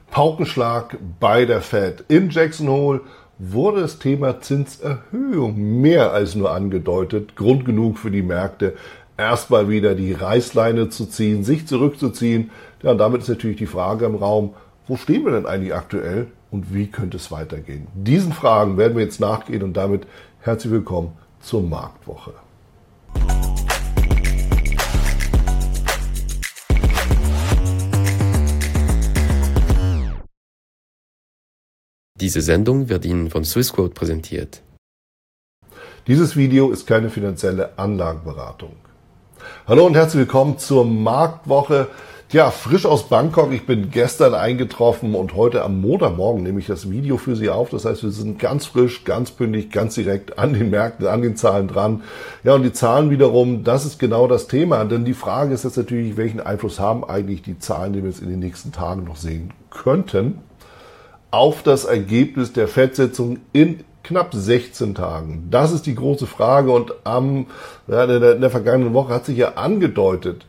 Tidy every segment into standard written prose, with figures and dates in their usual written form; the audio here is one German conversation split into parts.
Paukenschlag bei der Fed. In Jackson Hole wurde das Thema Zinserhöhung mehr als nur angedeutet. Grund genug für die Märkte, erstmal wieder die Reißleine zu ziehen, sich zurückzuziehen. Ja, und damit ist natürlich die Frage im Raum, wo stehen wir denn eigentlich aktuell und wie könnte es weitergehen? Diesen Fragen werden wir jetzt nachgehen und damit herzlich willkommen zur Marktwoche. Diese Sendung wird Ihnen von Swissquote präsentiert. Dieses Video ist keine finanzielle Anlageberatung. Hallo und herzlich willkommen zur Marktwoche. Ja, frisch aus Bangkok. Ich bin gestern eingetroffen und heute am Montagmorgen nehme ich das Video für Sie auf. Das heißt, wir sind ganz frisch, ganz pünktlich, ganz direkt an den Märkten, an den Zahlen dran. Ja, und die Zahlen wiederum, das ist genau das Thema. Denn die Frage ist jetzt natürlich, welchen Einfluss haben eigentlich die Zahlen, die wir jetzt in den nächsten Tagen noch sehen könnten, auf das Ergebnis der FED-Sitzung in knapp 16 Tagen. Das ist die große Frage und in der vergangenen Woche hat sich ja angedeutet,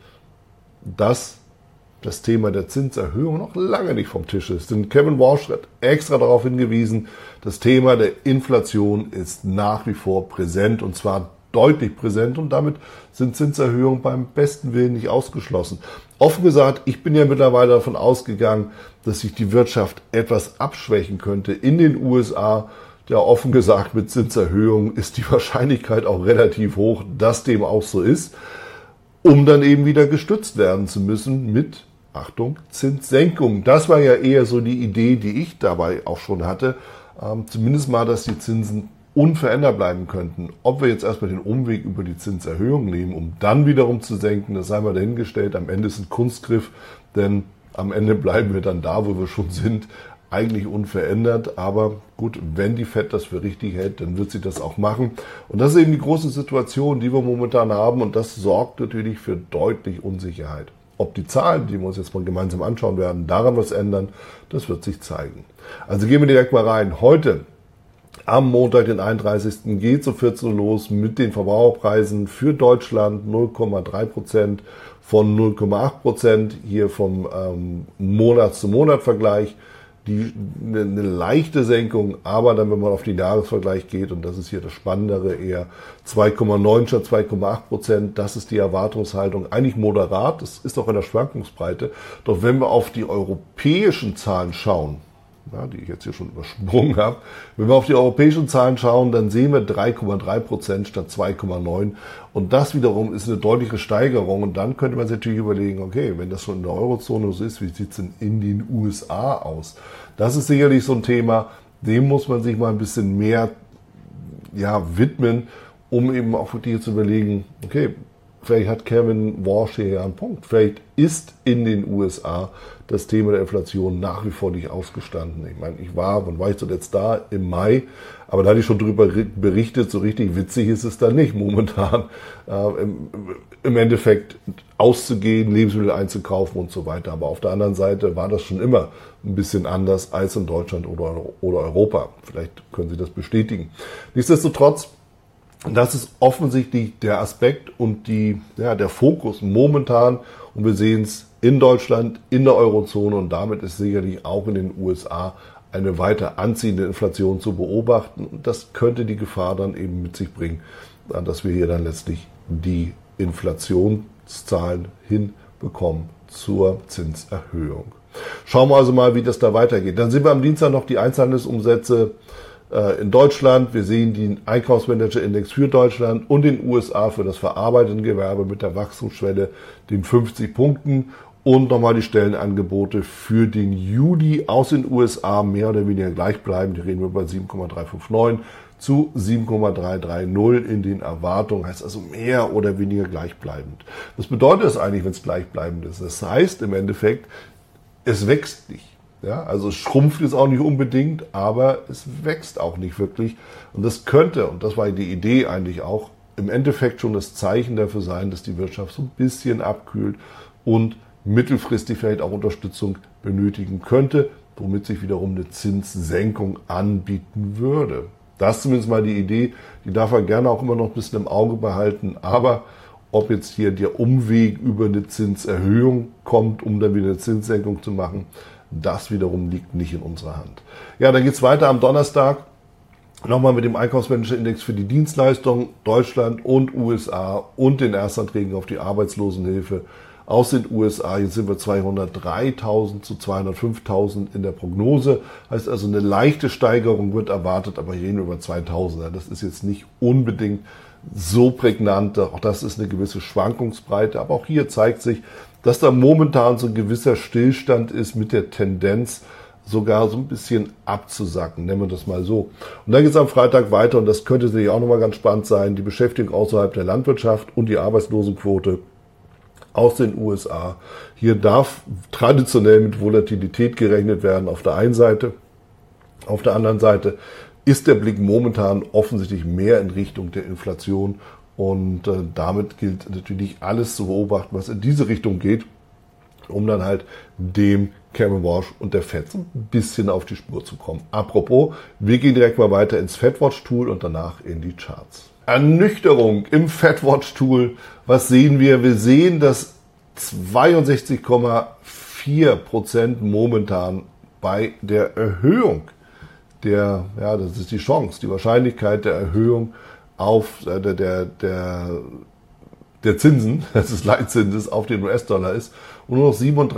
dass das Thema der Zinserhöhung noch lange nicht vom Tisch ist. Denn Kevin Warsh hat extra darauf hingewiesen, das Thema der Inflation ist nach wie vor präsent und zwar deutlich präsent und damit sind Zinserhöhungen beim besten Willen nicht ausgeschlossen. Offen gesagt, ich bin ja mittlerweile davon ausgegangen, dass sich die Wirtschaft etwas abschwächen könnte in den USA. Ja, offen gesagt, mit Zinserhöhungen ist die Wahrscheinlichkeit auch relativ hoch, dass dem auch so ist, um dann eben wieder gestützt werden zu müssen mit, Achtung, Zinssenkung. Das war ja eher so die Idee, die ich dabei auch schon hatte. Zumindest mal, dass die Zinsen unverändert bleiben könnten. Ob wir jetzt erstmal den Umweg über die Zinserhöhung nehmen, um dann wiederum zu senken, das sei mal dahingestellt. Am Ende ist ein Kunstgriff, denn am Ende bleiben wir dann da, wo wir schon sind, eigentlich unverändert. Aber gut, wenn die FED das für richtig hält, dann wird sie das auch machen. Und das ist eben die große Situation, die wir momentan haben. Und das sorgt natürlich für deutlich Unsicherheit. Ob die Zahlen, die wir uns jetzt mal gemeinsam anschauen werden, daran was ändern, das wird sich zeigen. Also gehen wir direkt mal rein. Heute am Montag, den 31. geht so 14 Uhr los mit den Verbraucherpreisen für Deutschland 0,3% von 0,8% hier vom Monat-zu-Monat-Vergleich. Eine leichte Senkung, aber dann, wenn man auf den Jahresvergleich geht, und das ist hier das Spannendere, eher 2,9 statt 2,8%, das ist die Erwartungshaltung, eigentlich moderat, das ist auch in der Schwankungsbreite. Doch wenn wir auf die europäischen Zahlen schauen, ja, die ich jetzt hier schon übersprungen habe. Wenn wir auf die europäischen Zahlen schauen, dann sehen wir 3,3% statt 2,9%. Und das wiederum ist eine deutliche Steigerung. Und dann könnte man sich natürlich überlegen, okay, wenn das schon in der Eurozone so ist, wie sieht es denn in den USA aus? Das ist sicherlich so ein Thema, dem muss man sich mal ein bisschen mehr widmen, um eben auch wirklich zu überlegen, okay, vielleicht hat Kevin Warsh hier ja einen Punkt. Vielleicht ist in den USA das Thema der Inflation nach wie vor nicht ausgestanden. Ich meine, wann war ich zuletzt da? Im Mai. Aber da hatte ich schon drüber berichtet, so richtig witzig ist es da nicht momentan. Im Endeffekt auszugehen, Lebensmittel einzukaufen und so weiter. Aber auf der anderen Seite war das schon immer ein bisschen anders als in Deutschland oder Europa. Vielleicht können Sie das bestätigen. Nichtsdestotrotz, das ist offensichtlich der Aspekt und der Fokus momentan. Und wir sehen es in Deutschland, in der Eurozone und damit ist sicherlich auch in den USA eine weiter anziehende Inflation zu beobachten. Und das könnte die Gefahr dann eben mit sich bringen, dass wir hier dann letztlich die Inflationszahlen hinbekommen zur Zinserhöhung. Schauen wir also mal, wie das da weitergeht. Dann sehen wir am Dienstag noch die Einzelhandelsumsätze in Deutschland. Wir sehen den Einkaufsmanager-Index für Deutschland und den USA für das verarbeitende Gewerbe mit der Wachstumsschwelle, den 50 Punkten und nochmal die Stellenangebote für den Juli aus den USA mehr oder weniger gleich bleiben. Die reden wir über 7,359 zu 7,330 in den Erwartungen, heißt also mehr oder weniger gleichbleibend. Was bedeutet das eigentlich, wenn es gleichbleibend ist? Das heißt im Endeffekt, es wächst nicht. Ja, also es schrumpft jetzt auch nicht unbedingt, aber es wächst auch nicht wirklich. Und das könnte, und das war die Idee eigentlich auch, im Endeffekt schon das Zeichen dafür sein, dass die Wirtschaft so ein bisschen abkühlt und mittelfristig vielleicht auch Unterstützung benötigen könnte, womit sich wiederum eine Zinssenkung anbieten würde. Das ist zumindest mal die Idee, die darf man gerne auch immer noch ein bisschen im Auge behalten, aber ob jetzt hier der Umweg über eine Zinserhöhung kommt, um dann wieder eine Zinssenkung zu machen, Das wiederum liegt nicht in unserer Hand. Ja, dann geht's weiter am Donnerstag. Nochmal mit dem Einkaufsmanager-Index für die Dienstleistungen Deutschland und USA und den Erstanträgen auf die Arbeitslosenhilfe aus den USA. Jetzt sind wir 203.000 zu 205.000 in der Prognose. Heißt also, eine leichte Steigerung wird erwartet, aber hier reden wir über 2.000. Das ist jetzt nicht unbedingt so prägnant. Auch das ist eine gewisse Schwankungsbreite. Aber auch hier zeigt sich, dass da momentan so ein gewisser Stillstand ist mit der Tendenz, sogar so ein bisschen abzusacken, nennen wir das mal so. Und dann geht es am Freitag weiter und das könnte sicherlich auch nochmal ganz spannend sein, die Beschäftigung außerhalb der Landwirtschaft und die Arbeitslosenquote aus den USA. Hier darf traditionell mit Volatilität gerechnet werden auf der einen Seite. Auf der anderen Seite ist der Blick momentan offensichtlich mehr in Richtung der Inflation und damit gilt natürlich alles zu beobachten, was in diese Richtung geht, um dann halt dem Cameron Walsh und der Fed so ein bisschen auf die Spur zu kommen. Apropos, wir gehen direkt mal weiter ins FedWatch-Tool und danach in die Charts. Ernüchterung im FedWatch-Tool. Was sehen wir? Wir sehen, dass 62,4% momentan bei der Erhöhung das ist die Chance, die Wahrscheinlichkeit der Erhöhung auf der Zinsen, des Leitzinses auf den US-Dollar ist und nur noch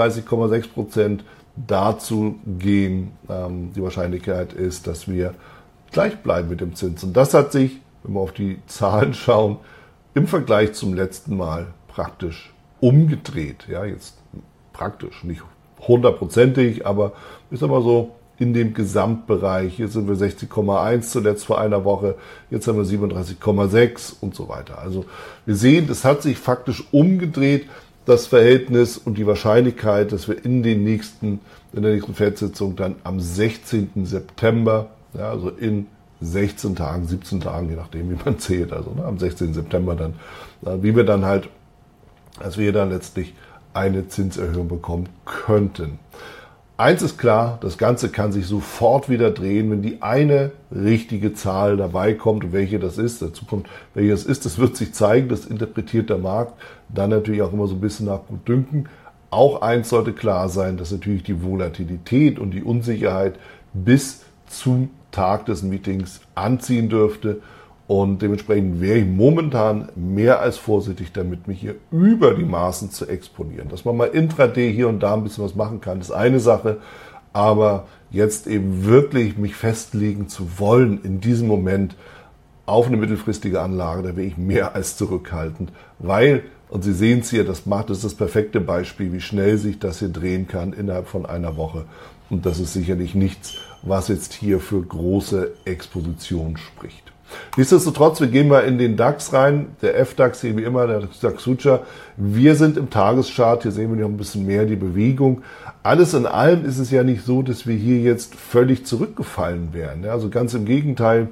37,6% dazu gehen. Die Wahrscheinlichkeit ist, dass wir gleich bleiben mit dem Zins. Und das hat sich, wenn wir auf die Zahlen schauen, im Vergleich zum letzten Mal praktisch umgedreht. Ja, jetzt praktisch, nicht 100%ig, aber ist aber so in dem Gesamtbereich. Hier sind wir 60,1 zuletzt vor einer Woche, jetzt haben wir 37,6 und so weiter. Also wir sehen, es hat sich faktisch umgedreht, das Verhältnis und die Wahrscheinlichkeit, dass wir in der nächsten Fed-Sitzung dann am 16. September, ja, also in 16 Tagen, 17 Tagen, je nachdem wie man zählt, also am 16. September dann, wie wir dann halt, dass wir dann letztlich eine Zinserhöhung bekommen könnten. Eins ist klar, das Ganze kann sich sofort wieder drehen, wenn die eine richtige Zahl dabei kommt und welche das ist. Dazu kommt, welche das ist, das wird sich zeigen, das interpretiert der Markt. Dann natürlich auch immer so ein bisschen nach Gutdünken. Auch eins sollte klar sein, dass natürlich die Volatilität und die Unsicherheit bis zum Tag des Meetings anziehen dürfte. Und dementsprechend wäre ich momentan mehr als vorsichtig damit, mich hier über die Maßen zu exponieren. Dass man mal intraday hier und da ein bisschen was machen kann, ist eine Sache. Aber jetzt eben wirklich mich festlegen zu wollen in diesem Moment auf eine mittelfristige Anlage, da wäre ich mehr als zurückhaltend. Weil, und Sie sehen es hier, das ist das perfekte Beispiel, wie schnell sich das hier drehen kann innerhalb von einer Woche. Und das ist sicherlich nichts, was jetzt hier für große Exposition spricht. Nichtsdestotrotz, wir gehen mal in den DAX rein, der FDAX hier wie immer, der DAX Future. Wir sind im Tageschart, hier sehen wir noch ein bisschen mehr die Bewegung. Alles in allem ist es ja nicht so, dass wir hier jetzt völlig zurückgefallen wären. Also ganz im Gegenteil,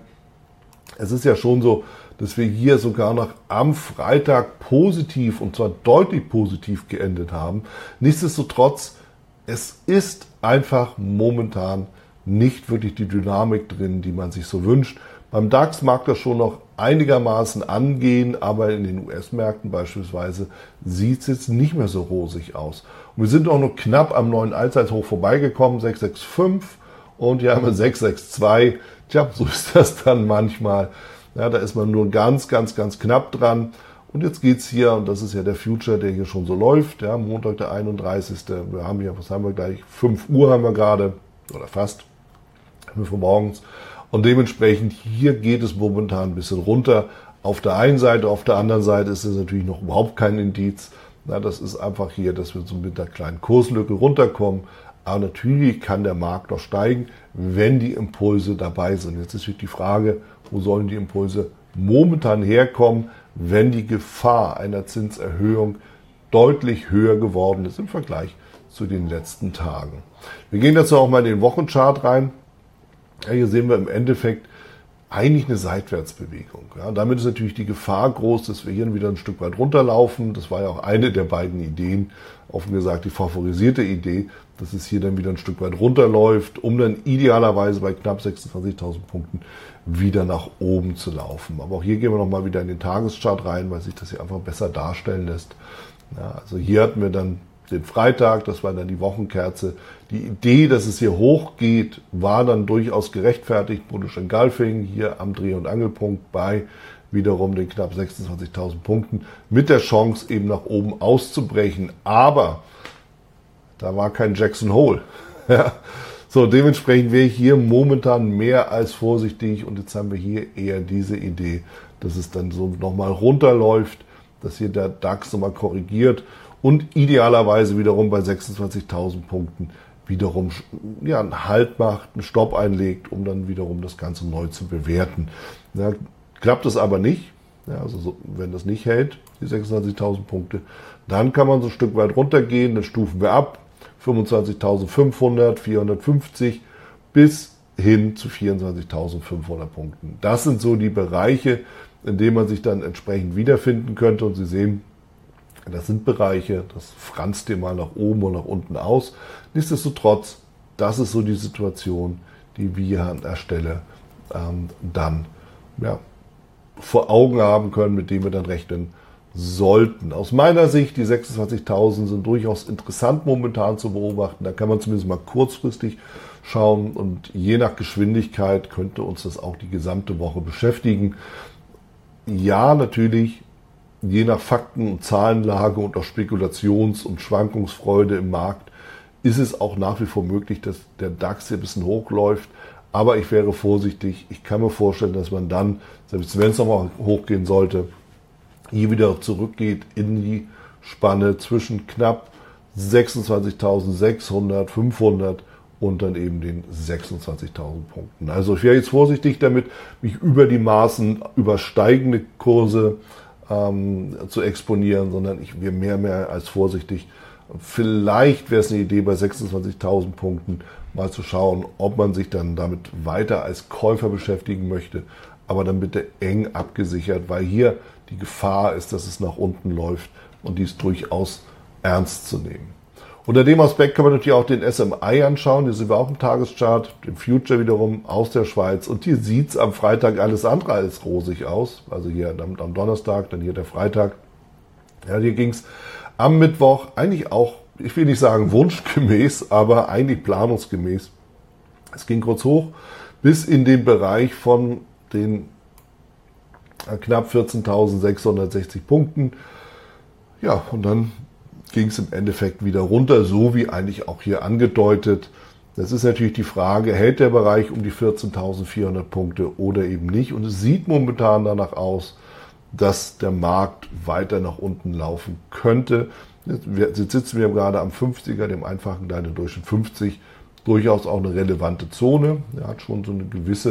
es ist ja schon so, dass wir hier sogar noch am Freitag positiv, und zwar deutlich positiv geendet haben. Nichtsdestotrotz, es ist einfach momentan nicht wirklich die Dynamik drin, die man sich so wünscht. Beim DAX mag das schon noch einigermaßen angehen, aber in den US-Märkten beispielsweise sieht es jetzt nicht mehr so rosig aus. Und wir sind auch noch knapp am neuen Allzeithoch vorbeigekommen, 665, und hier haben wir 662. Tja, so ist das dann manchmal. Ja, da ist man nur ganz knapp dran. Und jetzt geht's hier, und das ist ja der Future, der hier schon so läuft, ja, Montag der 31. Wir haben hier, was haben wir gleich? 5 Uhr haben wir gerade, oder fast, 5 Uhr morgens. Und dementsprechend, hier geht es momentan ein bisschen runter. Auf der einen Seite, auf der anderen Seite ist es natürlich noch überhaupt kein Indiz. Na, das ist einfach hier, dass wir so mit einer kleinen Kurslücke runterkommen. Aber natürlich kann der Markt noch steigen, wenn die Impulse dabei sind. Jetzt ist die Frage, wo sollen die Impulse momentan herkommen, wenn die Gefahr einer Zinserhöhung deutlich höher geworden ist im Vergleich zu den letzten Tagen. Wir gehen dazu auch mal in den Wochenchart rein. Ja, hier sehen wir im Endeffekt eigentlich eine Seitwärtsbewegung. Ja, damit ist natürlich die Gefahr groß, dass wir hier wieder ein Stück weit runterlaufen. Das war ja auch eine der beiden Ideen, offen gesagt die favorisierte Idee, dass es hier dann wieder ein Stück weit runterläuft, um dann idealerweise bei knapp 26.000 Punkten wieder nach oben zu laufen. Aber auch hier gehen wir nochmal wieder in den Tageschart rein, weil sich das hier einfach besser darstellen lässt. Ja, also hier hatten wir dann den Freitag, das war dann die Wochenkerze. Die Idee, dass es hier hochgeht, war dann durchaus gerechtfertigt. Bullish Engulfing hier am Dreh- und Angelpunkt bei wiederum den knapp 26.000 Punkten mit der Chance eben nach oben auszubrechen. Aber da war kein Jackson Hole. Ja. So, dementsprechend wäre ich hier momentan mehr als vorsichtig und jetzt haben wir hier eher diese Idee, dass es dann so nochmal runterläuft, dass hier der DAX nochmal korrigiert und idealerweise wiederum bei 26.000 Punkten wiederum ja, einen Halt macht, einen Stopp einlegt, um dann wiederum das Ganze neu zu bewerten. Ja, klappt es aber nicht, ja, also so, wenn das nicht hält, die 26.000 Punkte, dann kann man so ein Stück weit runtergehen, dann stufen wir ab, 25.500, 450 bis hin zu 24.500 Punkten. Das sind so die Bereiche, in denen man sich dann entsprechend wiederfinden könnte. Und Sie sehen, das sind Bereiche, das franzt dir mal nach oben und nach unten aus. Nichtsdestotrotz, das ist so die Situation, die wir an der Stelle dann ja, vor Augen haben können, mit dem wir dann rechnen sollten. Aus meiner Sicht, die 26.000 sind durchaus interessant momentan zu beobachten. Da kann man zumindest mal kurzfristig schauen und je nach Geschwindigkeit könnte uns das auch die gesamte Woche beschäftigen. Ja, natürlich, je nach Fakten- und Zahlenlage und auch Spekulations- und Schwankungsfreude im Markt ist es auch nach wie vor möglich, dass der DAX hier ein bisschen hochläuft. Aber ich wäre vorsichtig. Ich kann mir vorstellen, dass man dann, selbst wenn es nochmal hochgehen sollte, hier wieder zurückgeht in die Spanne zwischen knapp 26.600, 500 und dann eben den 26.000 Punkten. Also ich wäre jetzt vorsichtig damit, mich über die Maßen übersteigende Kurse zu exponieren, sondern ich wäre mehr als vorsichtig. Vielleicht wäre es eine Idee, bei 26.000 Punkten mal zu schauen, ob man sich dann damit weiter als Käufer beschäftigen möchte, aber dann bitte eng abgesichert, weil hier die Gefahr ist, dass es nach unten läuft und die ist durchaus ernst zu nehmen. Unter dem Aspekt kann man natürlich auch den SMI anschauen. Hier sind wir auch im Tageschart, den Future wiederum aus der Schweiz. Und hier sieht es am Freitag alles andere als rosig aus. Also hier am Donnerstag, dann hier der Freitag. Ja, hier ging es am Mittwoch eigentlich auch, ich will nicht sagen wunschgemäß, aber eigentlich planungsgemäß. Es ging kurz hoch bis in den Bereich von den knapp 14.660 Punkten. Ja, und dann ging es im Endeffekt wieder runter, so wie eigentlich auch hier angedeutet. Das ist natürlich die Frage, hält der Bereich um die 14.400 Punkte oder eben nicht? Und es sieht momentan danach aus, dass der Markt weiter nach unten laufen könnte. Jetzt sitzen wir gerade am 50er, dem einfachen kleinen Durchschnitt 50, durchaus auch eine relevante Zone. Er hat schon so eine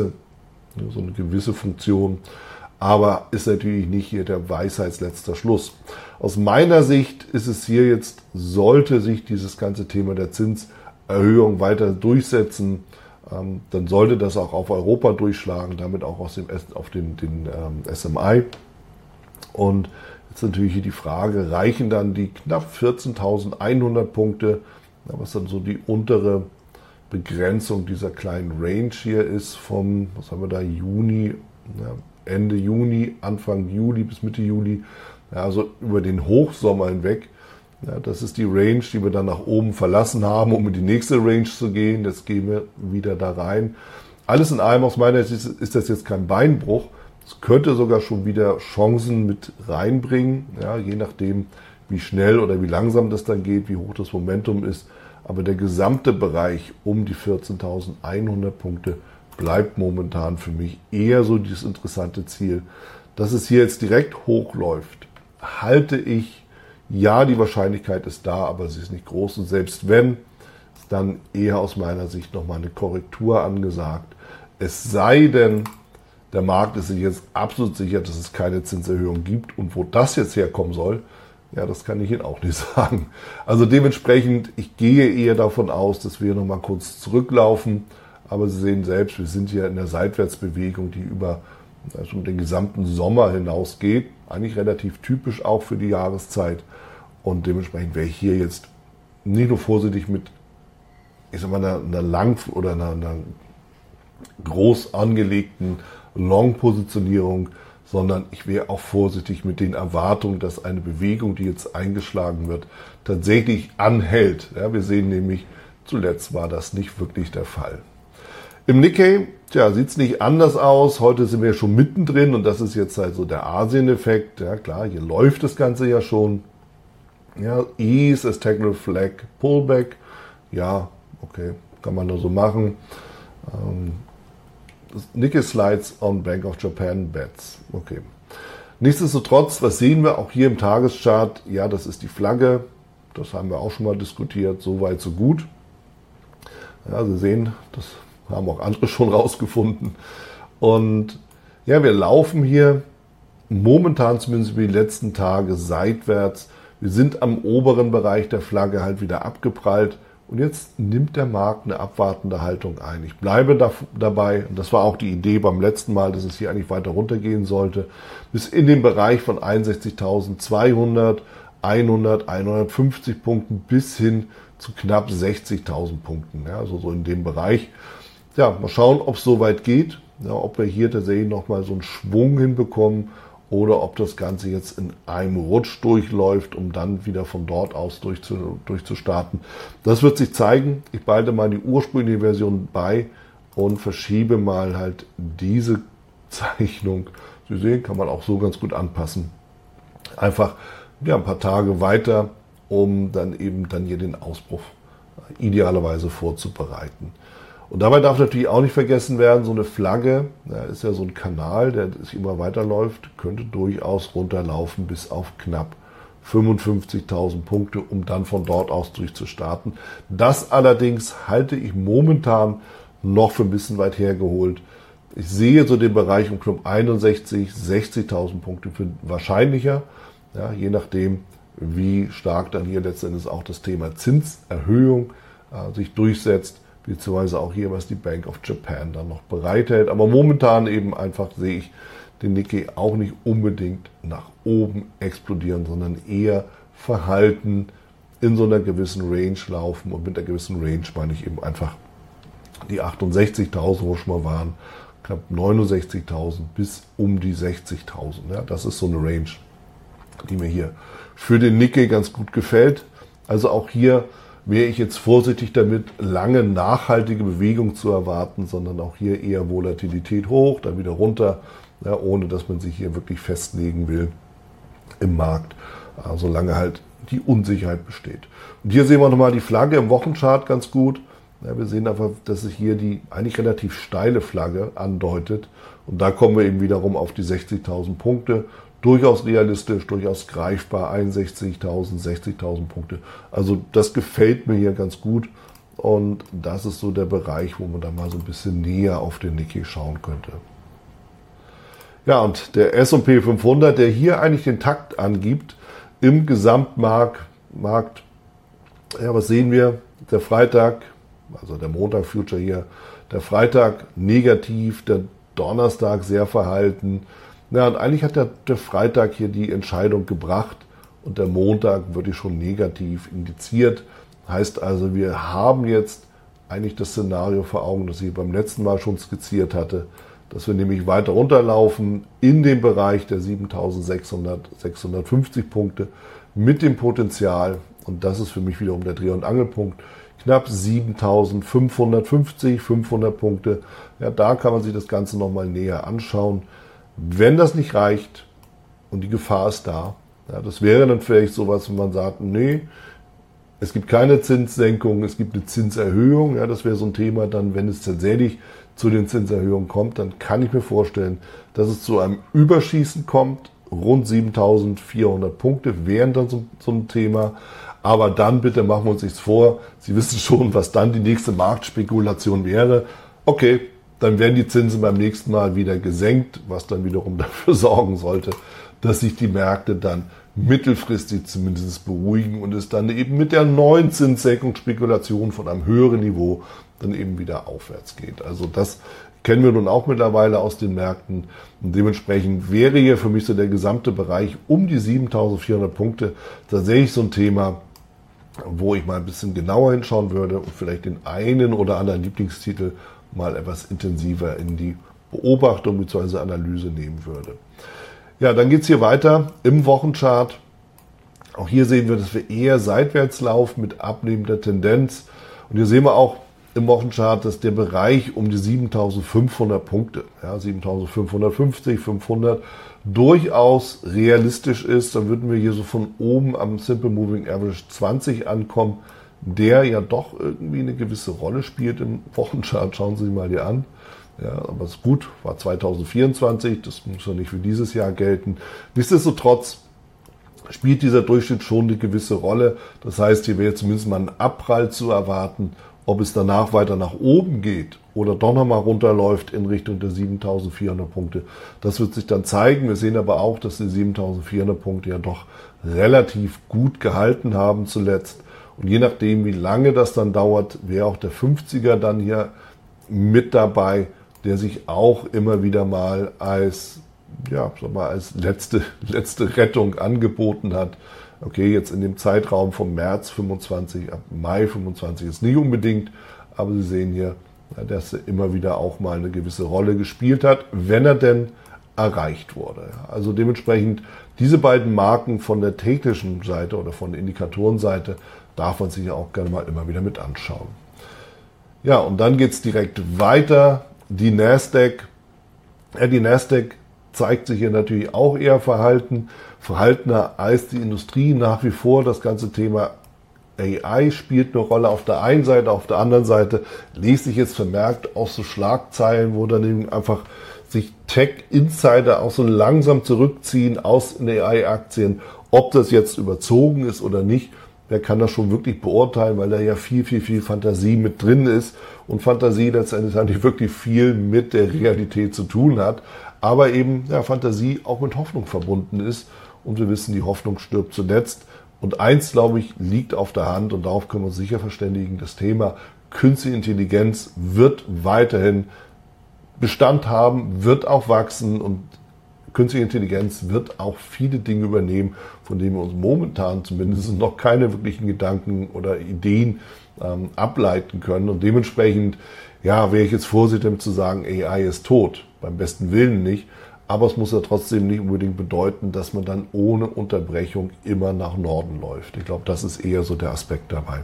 gewisse Funktion, aber ist natürlich nicht hier der Weisheitsletzter Schluss. Aus meiner Sicht ist es hier jetzt, sollte sich dieses ganze Thema der Zinserhöhung weiter durchsetzen, dann sollte das auch auf Europa durchschlagen, damit auch auf den SMI. Und jetzt natürlich hier die Frage, reichen dann die knapp 14.100 Punkte, was dann so die untere Begrenzung dieser kleinen Range hier ist vom, was haben wir da, Juni, ja, Ende Juni, Anfang Juli bis Mitte Juli, ja, also über den Hochsommer hinweg. Ja, das ist die Range, die wir dann nach oben verlassen haben, um in die nächste Range zu gehen. Jetzt gehen wir wieder da rein. Alles in allem, aus meiner Sicht ist das jetzt kein Beinbruch. Es könnte sogar schon wieder Chancen mit reinbringen, ja, je nachdem, wie schnell oder wie langsam das dann geht, wie hoch das Momentum ist. Aber der gesamte Bereich um die 14.100 Punkte bleibt momentan für mich eher so dieses interessante Ziel. Dass es hier jetzt direkt hochläuft, halte ich, ja, die Wahrscheinlichkeit ist da, aber sie ist nicht groß. Und selbst wenn, ist dann eher aus meiner Sicht nochmal eine Korrektur angesagt. Es sei denn, der Markt ist sich jetzt absolut sicher, dass es keine Zinserhöhung gibt. Und wo das jetzt herkommen soll, ja, das kann ich Ihnen auch nicht sagen. Also dementsprechend, ich gehe eher davon aus, dass wir nochmal kurz zurücklaufen. Aber Sie sehen selbst, wir sind hier in der Seitwärtsbewegung, die über den gesamten Sommer hinausgeht. Eigentlich relativ typisch auch für die Jahreszeit. Und dementsprechend wäre ich hier jetzt nicht nur vorsichtig mit, ich sag mal, einer lang- oder einer groß angelegten Long-Positionierung, sondern ich wäre auch vorsichtig mit den Erwartungen, dass eine Bewegung, die jetzt eingeschlagen wird, tatsächlich anhält. Ja, wir sehen nämlich, zuletzt war das nicht wirklich der Fall. Im Nikkei sieht es nicht anders aus. Heute sind wir schon mittendrin und das ist jetzt halt so der Asien-Effekt. Ja klar, hier läuft das Ganze ja schon. Ja, Ease as Technical Flag Pullback. Ja, okay, kann man nur so machen. Nikkei Slides on Bank of Japan Bets. Okay. Nichtsdestotrotz, was sehen wir auch hier im Tageschart? Ja, das ist die Flagge. Das haben wir auch schon mal diskutiert. So weit, so gut. Ja, Sie sehen, das haben auch andere schon rausgefunden. Und ja, wir laufen hier momentan zumindest wie die letzten Tage seitwärts. Wir sind am oberen Bereich der Flagge halt wieder abgeprallt. Und jetzt nimmt der Markt eine abwartende Haltung ein. Ich bleibe dabei, und das war auch die Idee beim letzten Mal, dass es hier eigentlich weiter runtergehen sollte, bis in den Bereich von 61.200, 100, 150 Punkten bis hin zu knapp 60.000 Punkten. Ja, also so in dem Bereich. Ja, mal schauen, ob es so weit geht, ja, ob wir hier tatsächlich nochmal so einen Schwung hinbekommen oder ob das Ganze jetzt in einem Rutsch durchläuft, um dann wieder von dort aus durchzustarten. Das wird sich zeigen. Ich behalte mal die ursprüngliche Version bei und verschiebe mal halt diese Zeichnung. Sie sehen, kann man auch so ganz gut anpassen. Einfach ein paar Tage weiter, um dann hier den Ausbruch idealerweise vorzubereiten. Und dabei darf natürlich auch nicht vergessen werden, so eine Flagge, ist ja so ein Kanal, der sich immer weiterläuft, könnte durchaus runterlaufen bis auf knapp 55.000 Punkte, um dann von dort aus durchzustarten. Das allerdings halte ich momentan noch für ein bisschen weit hergeholt. Ich sehe so den Bereich um knapp 61.000, 60.000 Punkte für wahrscheinlicher, ja, je nachdem, wie stark dann hier letztendlich auch das Thema Zinserhöhung sich durchsetzt, beziehungsweise auch hier, was die Bank of Japan dann noch bereithält. Aber momentan eben einfach sehe ich den Nikkei auch nicht unbedingt nach oben explodieren, sondern eher verhalten in so einer gewissen Range laufen. Und mit einer gewissen Range meine ich eben einfach die 68.000, wo schon mal waren, knapp 69.000 bis um die 60.000. Ja, das ist so eine Range, die mir hier für den Nikkei ganz gut gefällt. Also auch hier wäre ich jetzt vorsichtig damit, lange nachhaltige Bewegung zu erwarten, sondern auch hier eher Volatilität hoch, dann wieder runter, ja, ohne dass man sich hier wirklich festlegen will im Markt, solange halt die Unsicherheit besteht. Und hier sehen wir nochmal die Flagge im Wochenchart ganz gut. Ja, wir sehen einfach, dass sich hier die eigentlich relativ steile Flagge andeutet. Und da kommen wir eben wiederum auf die 60.000 Punkte. Durchaus realistisch, durchaus greifbar, 61.000, 60.000 Punkte. Also das gefällt mir hier ganz gut und das ist so der Bereich, wo man da mal so ein bisschen näher auf den Nikkei schauen könnte. Ja, und der S&P 500, der hier eigentlich den Takt angibt im Gesamtmarkt, ja, was sehen wir? Der Freitag, also der Montag-Future hier, der Freitag negativ, der Donnerstag sehr verhalten. Ja, und eigentlich hat der Freitag hier die Entscheidung gebracht und der Montag wird schon negativ indiziert. Heißt also, wir haben jetzt eigentlich das Szenario vor Augen, das ich beim letzten Mal schon skizziert hatte, dass wir nämlich weiter runterlaufen in den Bereich der 7.600, 650 Punkte mit dem Potenzial, und das ist für mich wiederum der Dreh- und Angelpunkt, knapp 7.550, 500 Punkte. Ja, da kann man sich das Ganze nochmal näher anschauen. Wenn das nicht reicht und die Gefahr ist da, ja, das wäre dann vielleicht sowas, wenn man sagt, nee, es gibt keine Zinssenkung, es gibt eine Zinserhöhung. Ja, das wäre so ein Thema dann, wenn es tatsächlich zu den Zinserhöhungen kommt, dann kann ich mir vorstellen, dass es zu einem Überschießen kommt. Rund 7.400 Punkte wären dann so ein Thema. Aber dann bitte machen wir uns nichts vor. Sie wissen schon, was dann die nächste Marktspekulation wäre. Okay, dann werden die Zinsen beim nächsten Mal wieder gesenkt, was dann wiederum dafür sorgen sollte, dass sich die Märkte dann mittelfristig zumindest beruhigen und es dann eben mit der neuen Zinssenkungsspekulation von einem höheren Niveau dann eben wieder aufwärts geht. Also das kennen wir nun auch mittlerweile aus den Märkten und dementsprechend wäre hier für mich so der gesamte Bereich um die 7.400 Punkte tatsächlich so ein Thema, wo ich mal ein bisschen genauer hinschauen würde und vielleicht den einen oder anderen Lieblingstitel mal etwas intensiver in die Beobachtung bzw. Analyse nehmen würde. Ja, dann geht es hier weiter im Wochenchart. Auch hier sehen wir, dass wir eher seitwärts laufen mit abnehmender Tendenz. Und hier sehen wir auch im Wochenchart, dass der Bereich um die 7.500 Punkte, ja, 7.550, 500, durchaus realistisch ist. Dann würden wir hier so von oben am Simple Moving Average 20 ankommen, der ja doch irgendwie eine gewisse Rolle spielt im Wochenchart. Schauen Sie sich mal hier an. Ja, aber es ist gut, war 2024, das muss ja nicht für dieses Jahr gelten. Nichtsdestotrotz spielt dieser Durchschnitt schon eine gewisse Rolle. Das heißt, hier wäre zumindest mal ein Abprall zu erwarten. Ob es danach weiter nach oben geht oder doch nochmal runterläuft in Richtung der 7.400 Punkte, das wird sich dann zeigen. Wir sehen aber auch, dass die 7.400 Punkte ja doch relativ gut gehalten haben zuletzt. Und je nachdem, wie lange das dann dauert, wäre auch der 50er dann hier mit dabei, der sich auch immer wieder mal als, ja, sag mal, als letzte Rettung angeboten hat. Okay, jetzt in dem Zeitraum vom März 25 ab Mai 25 ist nicht unbedingt, aber Sie sehen hier, dass er immer wieder auch mal eine gewisse Rolle gespielt hat, wenn er denn erreicht wurde. Also dementsprechend diese beiden Marken von der technischen Seite oder von der Indikatorenseite darf man sich ja auch gerne mal immer wieder mit anschauen. Ja, und dann geht es direkt weiter. Die Nasdaq. Ja, die Nasdaq zeigt sich hier natürlich auch eher verhaltener als die Industrie. Nach wie vor das ganze Thema AI spielt eine Rolle auf der einen Seite, auf der anderen Seite lese ich jetzt vermerkt auch so Schlagzeilen, wo dann eben einfach sich Tech-Insider auch so langsam zurückziehen aus den AI-Aktien. Ob das jetzt überzogen ist oder nicht, wer kann das schon wirklich beurteilen, weil da ja viel Fantasie mit drin ist und Fantasie letztendlich eigentlich wirklich viel mit der Realität zu tun hat, aber eben ja, Fantasie auch mit Hoffnung verbunden ist und wir wissen, die Hoffnung stirbt zuletzt. Und eins, glaube ich, liegt auf der Hand und darauf können wir uns sicher verständigen, das Thema Künstliche Intelligenz wird weiterhin Bestand haben, wird auch wachsen und Künstliche Intelligenz wird auch viele Dinge übernehmen, von denen wir uns momentan zumindest noch keine wirklichen Gedanken oder Ideen ableiten können. Und dementsprechend, ja, wäre ich jetzt vorsichtig damit zu sagen, AI ist tot. Beim besten Willen nicht. Aber es muss ja trotzdem nicht unbedingt bedeuten, dass man dann ohne Unterbrechung immer nach Norden läuft. Ich glaube, das ist eher so der Aspekt dabei.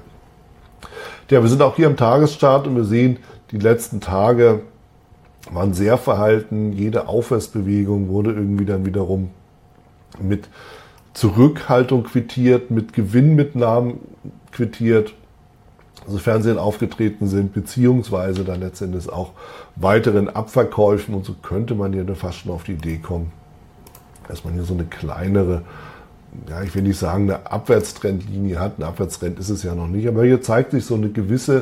Ja, wir sind auch hier im Tagesstart und wir sehen, die letzten Tage waren sehr verhalten. Jede Aufwärtsbewegung wurde irgendwie dann wiederum mit Zurückhaltung quittiert, mit Gewinnmitnahmen quittiert, sofern sie dann aufgetreten sind, beziehungsweise dann letztendlich auch weiteren Abverkäufen. Und so könnte man hier fast schon auf die Idee kommen, dass man hier so eine kleinere, ja, ich will nicht sagen, eine Abwärtstrendlinie hat. Ein Abwärtstrend ist es ja noch nicht, aber hier zeigt sich so eine gewisse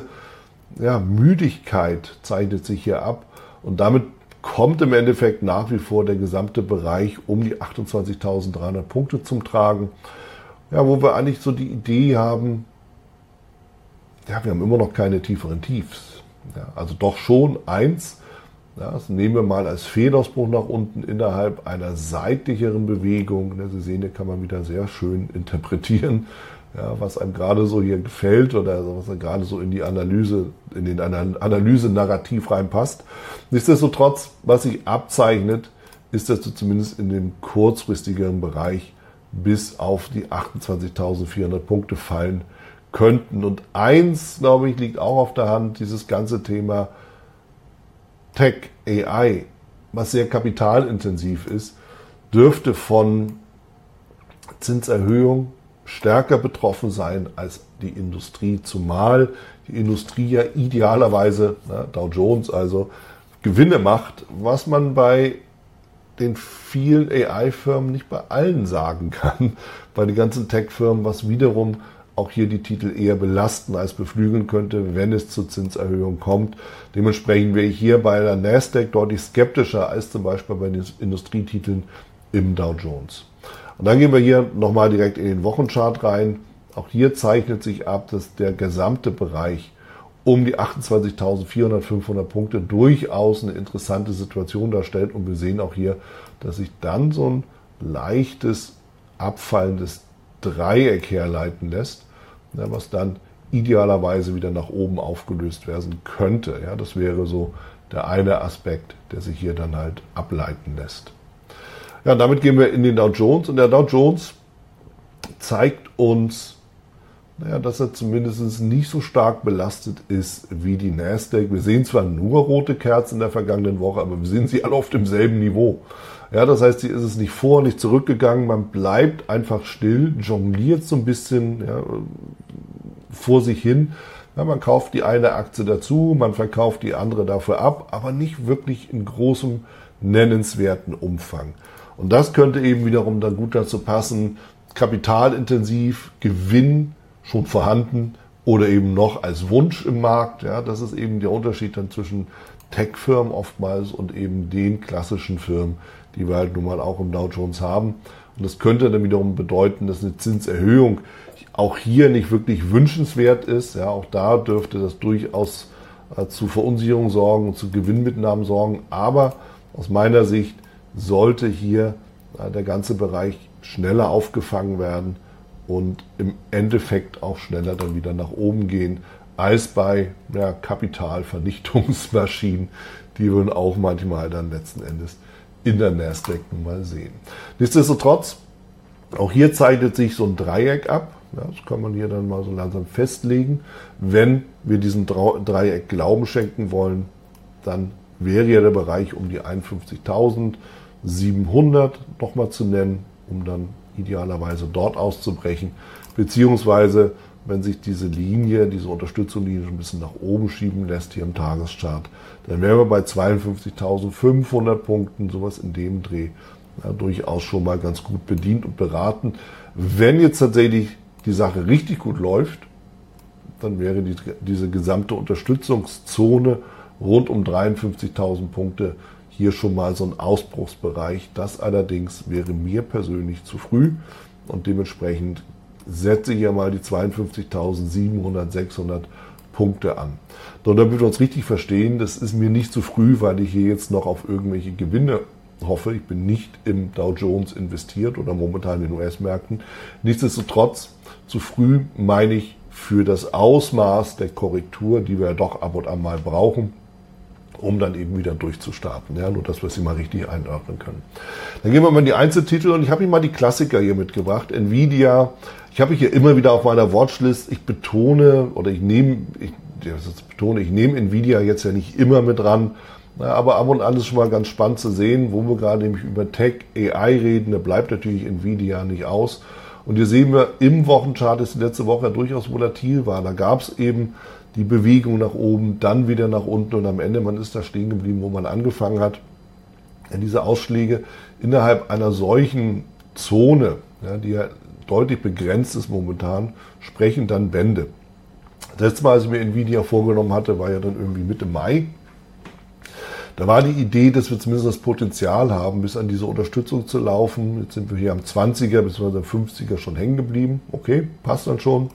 Müdigkeit, zeichnet sich hier ab. Und damit kommt im Endeffekt nach wie vor der gesamte Bereich um die 28.300 Punkte zum Tragen. Ja, wo wir eigentlich so die Idee haben, ja, wir haben immer noch keine tieferen Tiefs. Ja, also doch schon eins. Ja, das nehmen wir mal als Fehlausbruch nach unten innerhalb einer seitlicheren Bewegung. Sie sehen, hier kann man wieder sehr schön interpretieren, ja, was einem gerade so hier gefällt oder was gerade so in die Analyse, in den Analyse-Narrativ reinpasst. Nichtsdestotrotz, was sich abzeichnet, ist, dass du zumindest in dem kurzfristigeren Bereich bis auf die 28.400 Punkte fallen könnten. Und eins, glaube ich, liegt auch auf der Hand, dieses ganze Thema Tech, AI, was sehr kapitalintensiv ist, dürfte von Zinserhöhung stärker betroffen sein als die Industrie, zumal die Industrie ja idealerweise, Dow Jones also, Gewinne macht, was man bei den vielen AI-Firmen nicht bei allen sagen kann, bei den ganzen Tech-Firmen, was wiederum auch hier die Titel eher belasten als beflügeln könnte, wenn es zur Zinserhöhung kommt. Dementsprechend wäre ich hier bei der Nasdaq deutlich skeptischer als zum Beispiel bei den Industrietiteln im Dow Jones. Und dann gehen wir hier nochmal direkt in den Wochenchart rein. Auch hier zeichnet sich ab, dass der gesamte Bereich um die 28.400, 500 Punkte durchaus eine interessante Situation darstellt. Und wir sehen auch hier, dass sich dann so ein leichtes, abfallendes Dreieck herleiten lässt, was dann idealerweise wieder nach oben aufgelöst werden könnte. Ja, das wäre so der eine Aspekt, der sich hier dann halt ableiten lässt. Ja, damit gehen wir in den Dow Jones und der Dow Jones zeigt uns, dass er zumindest nicht so stark belastet ist wie die Nasdaq. Wir sehen zwar nur rote Kerzen in der vergangenen Woche, aber wir sehen sie alle auf demselben Niveau. Ja, das heißt, hier ist es nicht vor, nicht zurückgegangen. Man bleibt einfach still, jongliert so ein bisschen vor sich hin. Ja, man kauft die eine Aktie dazu, man verkauft die andere dafür ab, aber nicht wirklich in großem, nennenswerten Umfang. Und das könnte eben wiederum dann gut dazu passen, kapitalintensiv, Gewinn schon vorhanden oder eben noch als Wunsch im Markt. Ja, das ist eben der Unterschied dann zwischen Tech-Firmen oftmals und eben den klassischen Firmen, die wir halt nun mal auch im Dow Jones haben. Und das könnte dann wiederum bedeuten, dass eine Zinserhöhung auch hier nicht wirklich wünschenswert ist. Ja, auch da dürfte das durchaus zu Verunsicherung sorgen und zu Gewinnmitnahmen sorgen. Aber aus meiner Sicht sollte hier der ganze Bereich schneller aufgefangen werden und im Endeffekt auch schneller dann wieder nach oben gehen, als bei Kapitalvernichtungsmaschinen, die wir auch manchmal dann letzten Endes in der Nasdaq nun mal sehen. Nichtsdestotrotz, auch hier zeichnet sich so ein Dreieck ab. Ja, das kann man hier dann mal so langsam festlegen. Wenn wir diesem Dreieck Glauben schenken wollen, dann wäre ja der Bereich um die 51.700 nochmal zu nennen, um dann idealerweise dort auszubrechen, beziehungsweise wenn sich diese Linie, diese Unterstützungslinie ein bisschen nach oben schieben lässt hier im Tageschart, dann wären wir bei 52.500 Punkten, sowas in dem Dreh, durchaus schon mal ganz gut bedient und beraten. Wenn jetzt tatsächlich die Sache richtig gut läuft, dann wäre diese gesamte Unterstützungszone rund um 53.000 Punkte hier schon mal so ein Ausbruchsbereich. Das allerdings wäre mir persönlich zu früh und dementsprechend setze ich ja mal die 52.700, 600 Punkte an. Und damit wir uns richtig verstehen, das ist mir nicht zu früh, weil ich hier jetzt noch auf irgendwelche Gewinne hoffe. Ich bin nicht im Dow Jones investiert oder momentan in den US-Märkten. Nichtsdestotrotz, zu früh meine ich für das Ausmaß der Korrektur, die wir ja doch ab und an mal brauchen, um dann eben wieder durchzustarten. Ja, nur dass wir sie mal richtig einordnen können. Dann gehen wir mal in die Einzeltitel und ich habe Ihnen mal die Klassiker hier mitgebracht. Nvidia, ich habe hier immer wieder auf meiner Watchlist, ich nehme Nvidia jetzt ja nicht immer mit ran, aber ab und an ist schon mal ganz spannend zu sehen, wo wir gerade nämlich über Tech, AI reden, da bleibt natürlich Nvidia nicht aus. Und hier sehen wir im Wochenchart, dass die letzte Woche durchaus volatil war. Da gab es eben die Bewegung nach oben, dann wieder nach unten und am Ende, man ist da stehen geblieben, wo man angefangen hat. Ja, diese Ausschläge innerhalb einer solchen Zone, ja, die ja deutlich begrenzt ist momentan, sprechen dann Bände. Das letzte Mal, als ich mir Nvidia vorgenommen hatte, war ja dann irgendwie Mitte Mai. Da war die Idee, dass wir zumindest das Potenzial haben, bis an diese Unterstützung zu laufen. Jetzt sind wir hier am 20er bzw. 50er schon hängen geblieben. Okay, passt dann schon.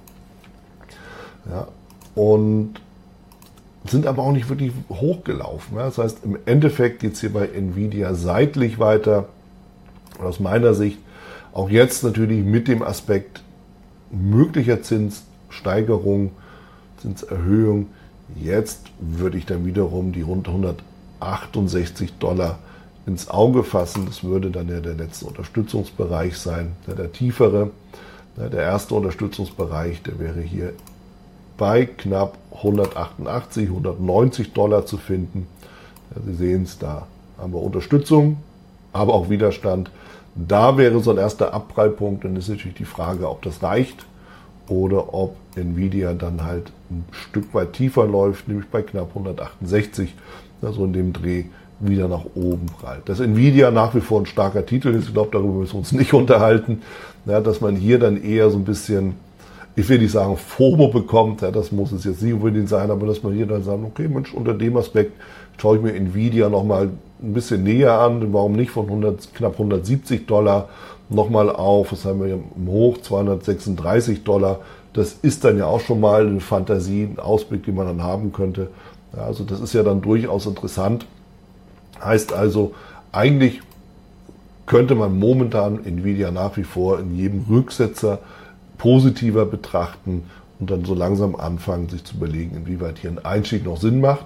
Ja, und sind aber auch nicht wirklich hochgelaufen. Ja. Das heißt, im Endeffekt geht es hier bei Nvidia seitlich weiter. Und aus meiner Sicht auch jetzt natürlich mit dem Aspekt möglicher Zinssteigerung, Zinserhöhung. Jetzt würde ich dann wiederum die rund $168 ins Auge fassen. Das würde dann ja der letzte Unterstützungsbereich sein, der tiefere. Der erste Unterstützungsbereich, der wäre hier bei knapp $188, $190 zu finden. Ja, Sie sehen es, da haben wir Unterstützung, aber auch Widerstand. Da wäre so ein erster Abprallpunkt. Dann ist natürlich die Frage, ob das reicht oder ob Nvidia dann halt ein Stück weit tiefer läuft, nämlich bei knapp 168, also in dem Dreh wieder nach oben prallt. Dass Nvidia nach wie vor ein starker Titel ist, ich glaube, darüber müssen wir uns nicht unterhalten, ja, dass man hier dann eher so ein bisschen, ich will nicht sagen FOMO bekommt, ja, das muss es jetzt nicht unbedingt sein, aber dass man hier dann sagt, okay Mensch, unter dem Aspekt schaue ich mir Nvidia nochmal ein bisschen näher an, warum nicht von knapp $170 nochmal auf, was haben wir hier im Hoch, $236, das ist dann ja auch schon mal eine Fantasie, ein Ausblick, den man dann haben könnte. Ja, also das ist ja dann durchaus interessant. Heißt also, eigentlich könnte man momentan Nvidia nach wie vor in jedem Rücksetzer positiver betrachten und dann so langsam anfangen, sich zu überlegen, inwieweit hier ein Einstieg noch Sinn macht.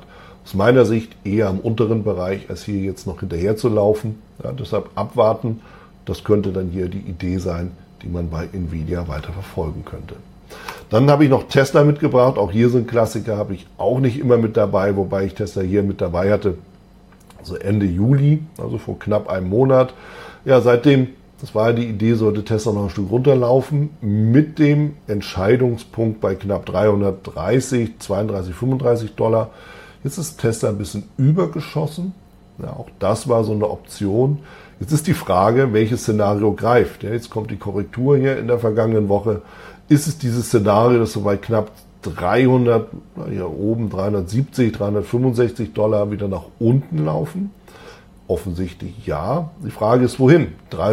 Aus meiner Sicht eher im unteren Bereich, als hier jetzt noch hinterher zu laufen. Ja, deshalb abwarten. Das könnte dann hier die Idee sein, die man bei Nvidia weiter verfolgen könnte. Dann habe ich noch Tesla mitgebracht. Auch hier sind Klassiker, habe ich auch nicht immer mit dabei, wobei ich Tesla hier mit dabei hatte. Also Ende Juli, also vor knapp einem Monat. Ja, seitdem, das war ja die Idee, sollte Tesla noch ein Stück runterlaufen, mit dem Entscheidungspunkt bei knapp 330, 32, 35 Dollar. Jetzt ist Tesla ein bisschen übergeschossen. Ja, auch das war so eine Option. Jetzt ist die Frage, welches Szenario greift. Ja, jetzt kommt die Korrektur hier in der vergangenen Woche. Ist es dieses Szenario, das so bei knapp 300, hier oben 370, 365 Dollar wieder nach unten laufen? Offensichtlich ja. Die Frage ist, wohin?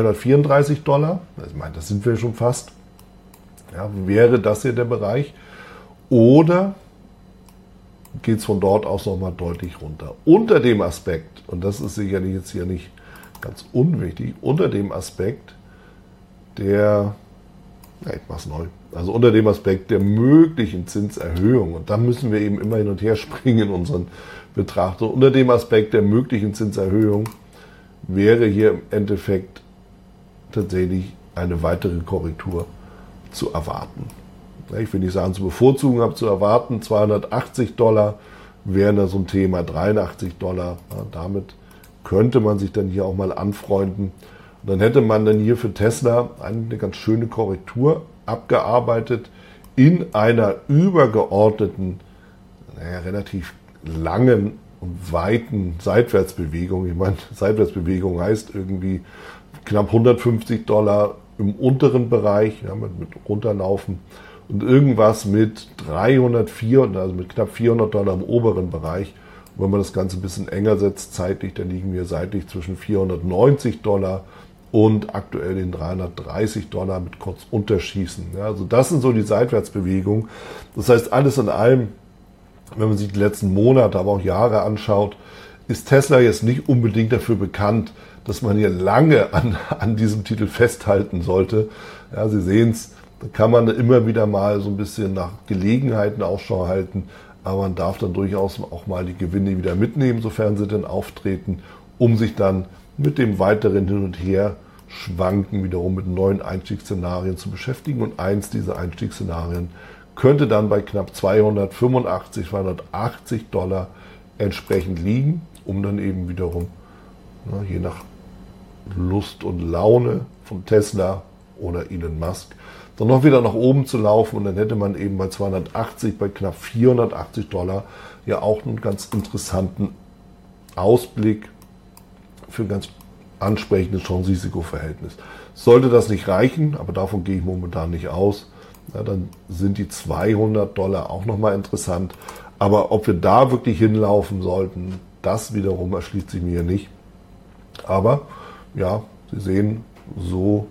334 Dollar? Ich meine, das sind wir schon fast. Ja, wäre das hier der Bereich? Oder geht es von dort aus nochmal deutlich runter? Unter dem Aspekt, und das ist sicherlich jetzt hier nicht ganz unwichtig, unter dem Aspekt der, ich mach's neu, also unter dem Aspekt der möglichen Zinserhöhung, und da müssen wir eben immer hin und her springen in unseren Betrachtungen, unter dem Aspekt der möglichen Zinserhöhung wäre hier im Endeffekt tatsächlich eine weitere Korrektur zu erwarten. Ich will nicht sagen zu bevorzugen, aber zu erwarten, 280 Dollar wären da so ein Thema, 83 Dollar, ja, damit könnte man sich dann hier auch mal anfreunden. Und dann hätte man dann hier für Tesla eine ganz schöne Korrektur abgearbeitet in einer übergeordneten, relativ langen und weiten Seitwärtsbewegung. Ich meine, Seitwärtsbewegung heißt irgendwie knapp 150 Dollar im unteren Bereich, ja, mit runterlaufen und irgendwas mit 304, also mit knapp 400 Dollar im oberen Bereich. Und wenn man das Ganze ein bisschen enger setzt, zeitlich, dann liegen wir seitlich zwischen 490 Dollar und aktuell den 330 Dollar mit kurz Unterschießen. Ja, also das sind so die Seitwärtsbewegungen. Das heißt, alles in allem, wenn man sich die letzten Monate, aber auch Jahre anschaut, ist Tesla jetzt nicht unbedingt dafür bekannt, dass man hier lange an diesem Titel festhalten sollte. Ja, Sie sehen es, da kann man immer wieder mal so ein bisschen nach Gelegenheiten Ausschau halten, aber man darf dann durchaus auch mal die Gewinne wieder mitnehmen, sofern sie denn auftreten, um sich dann mit dem weiteren Hin und Her schwanken wiederum mit neuen Einstiegsszenarien zu beschäftigen. Und eins dieser Einstiegsszenarien könnte dann bei knapp 285, 280 Dollar entsprechend liegen, um dann eben wiederum, je nach Lust und Laune von Tesla oder Elon Musk, dann noch wieder nach oben zu laufen, und dann hätte man eben bei 280, bei knapp 480 Dollar ja auch einen ganz interessanten Ausblick für ein ganz ansprechendes Chance-Risiko-Verhältnis. Sollte das nicht reichen, aber davon gehe ich momentan nicht aus, ja, dann sind die 200 Dollar auch nochmal interessant. Aber ob wir da wirklich hinlaufen sollten, das wiederum erschließt sich mir nicht. Aber ja, Sie sehen, so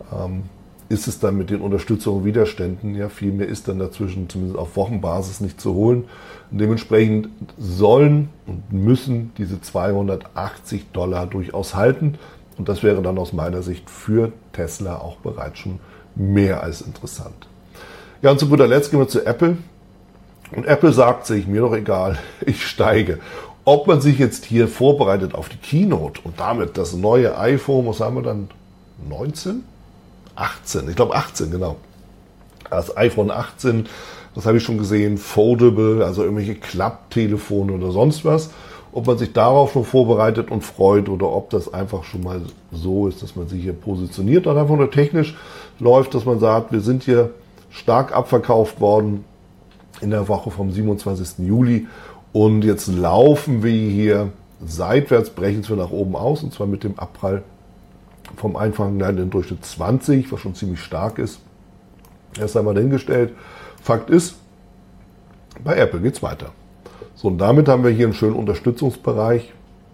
ist es dann mit den Unterstützungen und Widerständen, ja, viel mehr ist dann dazwischen, zumindest auf Wochenbasis, nicht zu holen. Und dementsprechend sollen und müssen diese 280 Dollar durchaus halten. Und das wäre dann aus meiner Sicht für Tesla auch bereits schon mehr als interessant. Ja, und zu guter Letzt gehen wir zu Apple. Und Apple sagt sich, mir doch egal, ich steige. Ob man sich jetzt hier vorbereitet auf die Keynote und damit das neue iPhone, was haben wir dann, 19? 18, ich glaube 18, genau. Das iPhone 18, das habe ich schon gesehen, foldable, also irgendwelche Klapptelefone oder sonst was. Ob man sich darauf schon vorbereitet und freut oder ob das einfach schon mal so ist, dass man sich hier positioniert und einfach nur technisch läuft, dass man sagt, wir sind hier stark abverkauft worden in der Woche vom 27. Juli und jetzt laufen wir hier seitwärts, brechen wir nach oben aus, und zwar mit dem Abprall vom Einfang in den Durchschnitt 20, was schon ziemlich stark ist. Erst einmal dahingestellt. Fakt ist, bei Apple geht es weiter. So, und damit haben wir hier einen schönen Unterstützungsbereich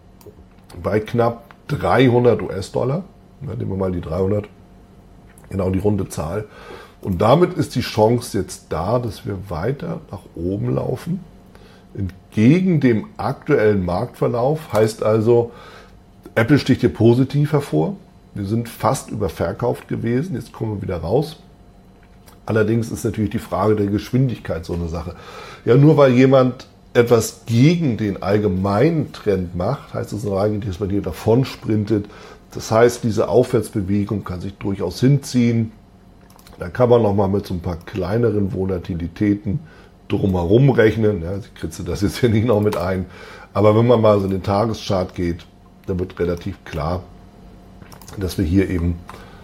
bei knapp 300 US-Dollar. Nehmen wir mal die 300, genau die runde Zahl. Und damit ist die Chance jetzt da, dass wir weiter nach oben laufen. Entgegen dem aktuellen Marktverlauf, heißt also, Apple sticht hier positiv hervor. Wir sind fast überverkauft gewesen, jetzt kommen wir wieder raus. Allerdings ist natürlich die Frage der Geschwindigkeit so eine Sache. Ja, nur weil jemand etwas gegen den allgemeinen Trend macht, heißt es noch eigentlich, dass man hier davon sprintet. Das heißt, diese Aufwärtsbewegung kann sich durchaus hinziehen. Da kann man nochmal mit so ein paar kleineren Volatilitäten drumherum rechnen. Ja, ich kritze das jetzt hier nicht noch mit ein. Aber wenn man mal so in den Tageschart geht, dann wird relativ klar, dass wir hier eben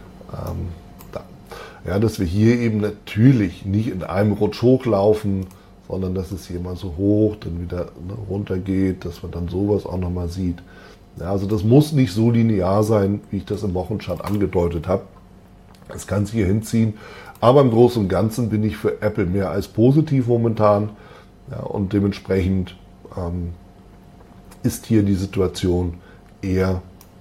natürlich nicht in einem Rutsch hochlaufen, sondern dass es hier mal so hoch, dann wieder runter geht, dass man dann sowas auch nochmal sieht. Ja, also das muss nicht so linear sein, wie ich das im Wochenchart angedeutet habe. Das kann sich hier hinziehen, aber im Großen und Ganzen bin ich für Apple mehr als positiv momentan. Ja, und dementsprechend ist hier die Situation eher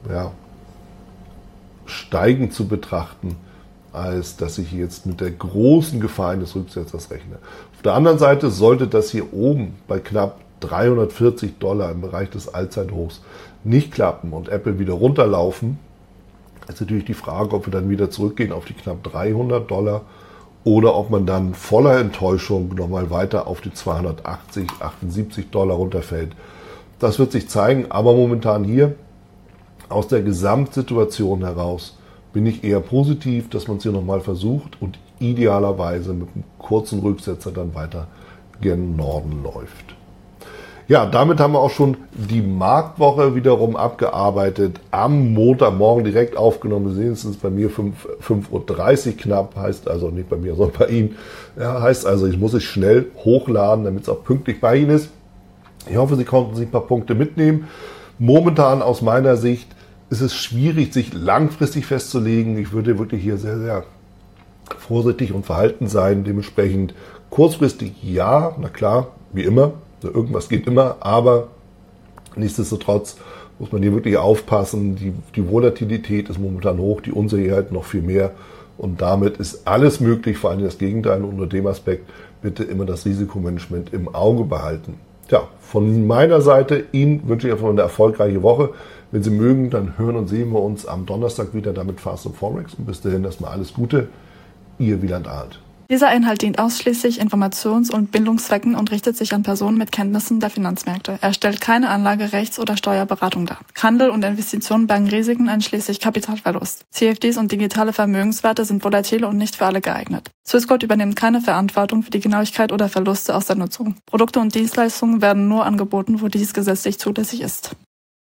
steigend zu betrachten, als dass ich jetzt mit der großen Gefahr eines Rücksetzers rechne. Auf der anderen Seite sollte das hier oben bei knapp $340 im Bereich des Allzeithochs nicht klappen und Apple wieder runterlaufen, ist natürlich die Frage, ob wir dann wieder zurückgehen auf die knapp $300 oder ob man dann voller Enttäuschung nochmal weiter auf die 280, $78 runterfällt. Das wird sich zeigen, aber momentan hier aus der Gesamtsituation heraus bin ich eher positiv, dass man es hier nochmal versucht und idealerweise mit einem kurzen Rücksetzer dann weiter gen Norden läuft. Ja, damit haben wir auch schon die Marktwoche wiederum abgearbeitet. Am Montagmorgen direkt aufgenommen. Wir sehen es bei mir 5:30 Uhr knapp. Heißt also nicht bei mir, sondern bei Ihnen. Ja, heißt also, ich muss es schnell hochladen, damit es auch pünktlich bei Ihnen ist. Ich hoffe, Sie konnten sich ein paar Punkte mitnehmen. Momentan aus meiner Sicht ist es schwierig, sich langfristig festzulegen. Ich würde wirklich hier sehr, sehr vorsichtig und verhalten sein. Dementsprechend kurzfristig ja, na klar, wie immer. Irgendwas geht immer, aber nichtsdestotrotz muss man hier wirklich aufpassen. Die Volatilität ist momentan hoch, die Unsicherheit noch viel mehr. Und damit ist alles möglich, vor allem das Gegenteil. Und unter dem Aspekt bitte immer das Risikomanagement im Auge behalten. Tja, von meiner Seite Ihnen wünsche ich einfach eine erfolgreiche Woche. Wenn Sie mögen, dann hören und sehen wir uns am Donnerstag wieder damit Fast und Forex. Und bis dahin erstmal alles Gute. Ihr Wieland Arndt. Dieser Inhalt dient ausschließlich Informations- und Bildungszwecken und richtet sich an Personen mit Kenntnissen der Finanzmärkte. Er stellt keine Anlage-, Rechts- oder Steuerberatung dar. Handel und Investitionen bergen Risiken einschließlich Kapitalverlust. CFDs und digitale Vermögenswerte sind volatil und nicht für alle geeignet. Swissquote übernimmt keine Verantwortung für die Genauigkeit oder Verluste aus der Nutzung. Produkte und Dienstleistungen werden nur angeboten, wo dies gesetzlich zulässig ist.